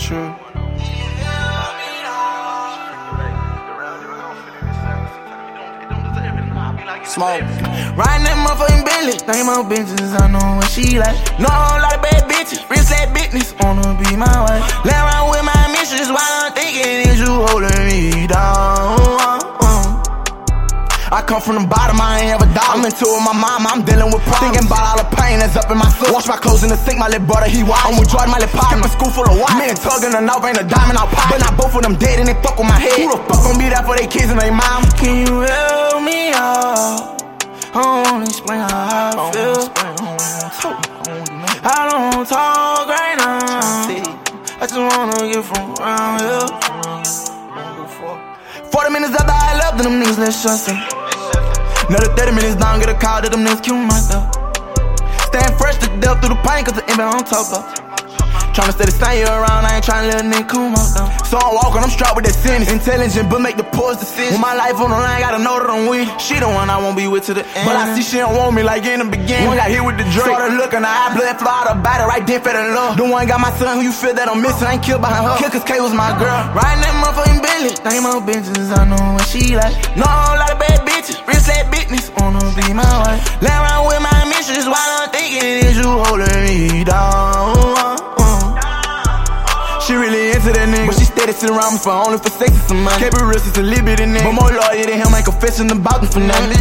true. Smoke. Riding that motherfucking Bentley. Name my bitches, I know what she like. Know a whole lot of bad bitches. Wrist that business, wanna be my wife. Lay around with my mistress while I'm thinking is you holding me down. I come from the bottom, I ain't ever die. I'm into it with my mama, I'm dealing with problems. Thinking about all the pain that's up in my soul. Wash my clothes in the sink, my little brother, he wild. I'm with Jordan, my little partner. Skip a school full of wild. Me and tugging the knife, ain't a diamond out pocket. But not both of them dead and they fuck with my head. Who the fuck gon' be there for their kids and their mom? Can you help me out? I don't wanna explain how I feel. I don't talk right now. I just wanna get from around here. 40 minutes after I left, then them niggas let shots in. Another 30 minutes down, get a call that them niggas kill myself. Staying fresh to death through the pain, cause the inbound on top of. Tryna stay the same year around, I ain't tryna let a nigga cool my down. So I'm walking, I'm strapped with that sentence. Intelligent, but make the poor decisions. With my life on the line, gotta know that I'm with. She the one I won't be with to the end. But I see she don't want me like in the beginning. One got hit with the drug. Started looking, the eye blood fly out her body, right then fell in love. The one got my son who you feel that I'm missing, I ain't killed behind her. Kill cause K was my girl. Riding that motherfucking Bentley. Name my bitches, I know what she like. Know a whole lot of bad bitches. Wrist that business, wanna be my wife. Lay around with my mistress while I'm thinking is you holding me down. She really into that nigga, but she steady sitting around me for only for sex and some money. Kept it real since a little bit in there, but more loyal than him, ain't confessing about them for nothing.